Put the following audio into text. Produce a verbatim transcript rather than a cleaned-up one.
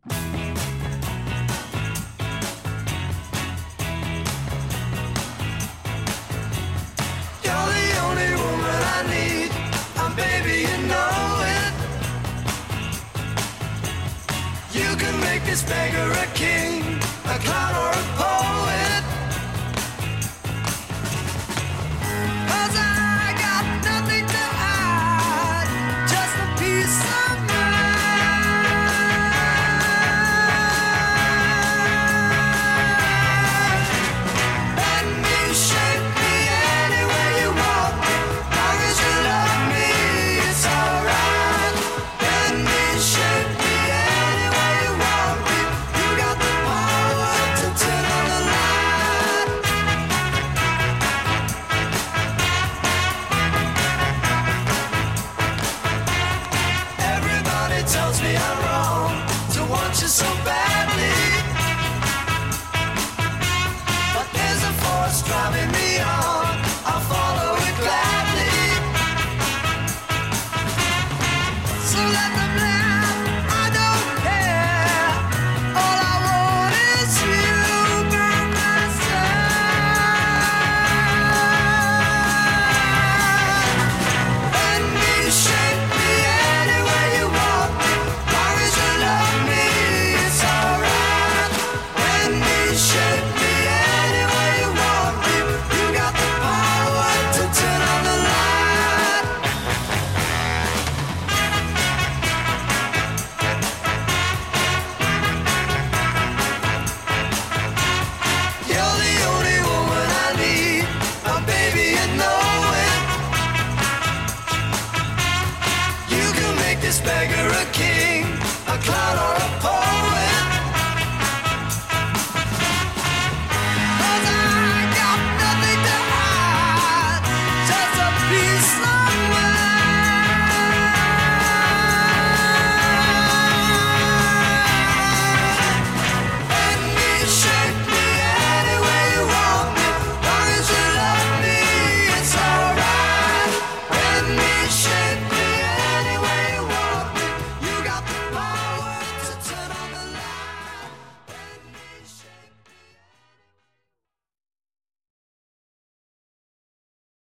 This beggar a king, a clown or a poet? 'Cause I got nothing to hide, just a piece of mind. Let me shape me any way you want me, long as you love me, it's alright. Let me shape me any way you want me. You got the power to turn on the light. Everybody tells me I'm wrong to want you so badly, but there's a force driving me on, I'll follow it gladly. So let them laugh, I don't care. All I want is you by my side. Let me shape me any way you want me, long as you love me, it's alright. Let me shape me any way you want me. You got the power to turn on the light. You're the only woman I need, oh baby, you know it. You can make this beggar a king, a clown or a poet. 'Cause I got nothing to hide, just a piece of